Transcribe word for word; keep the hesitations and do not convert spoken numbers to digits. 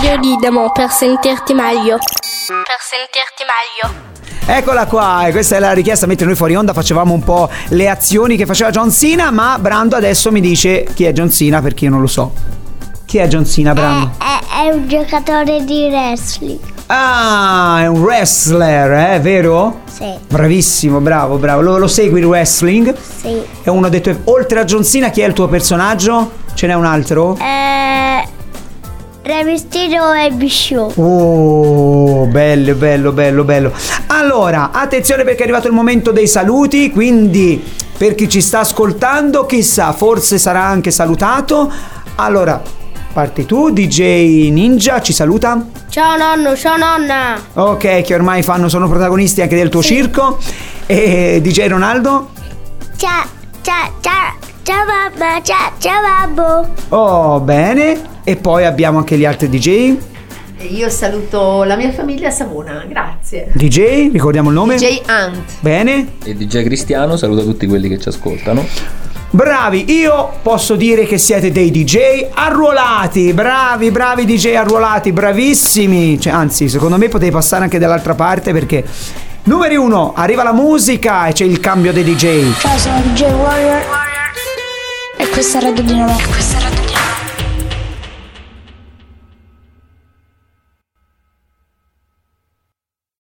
Radio Didamo per sentirti meglio. Per sentirti meglio. Eccola qua, e questa è la richiesta, mentre noi fuori onda facevamo un po' le azioni che faceva John Cena, ma Brando adesso mi dice chi è John Cena, perché io non lo so. Chi è John Cena, Brando? È, è, è un giocatore di wrestling. Ah, è un wrestler, eh, vero? Sì. Bravissimo, bravo, bravo. Lo, lo segui il wrestling? Sì. È uno dei tuoi... Oltre a John Cena, chi è il tuo personaggio? Ce n'è un altro? Eh, Re Mysterio e Bisciò. Oh, bello, bello, bello, bello. Allora, attenzione perché è arrivato il momento dei saluti, quindi per chi ci sta ascoltando, chissà, forse sarà anche salutato. Allora, parti tu, D J Ninja, ci saluta? Ciao nonno, ciao nonna. Ok, che ormai fanno, sono protagonisti anche del tuo sì. circo. E D J Ronaldo? Ciao, ciao, ciao, ciao mamma, ciao, ciao babbo. Oh, bene. E poi abbiamo anche gli altri D J. Io saluto la mia famiglia a Savona, grazie. D J, ricordiamo il nome? D J Ant. Bene. E D J Cristiano saluta tutti quelli che ci ascoltano. Bravi, io posso dire che siete dei D J arruolati. Bravi, bravi D J arruolati, bravissimi. Cioè, anzi, secondo me potevi passare anche dall'altra parte, perché numeri uno, arriva la musica e c'è il cambio dei D J. Ciao, sono D J Warrior. E questa è Radio Didamo. E questa è Radio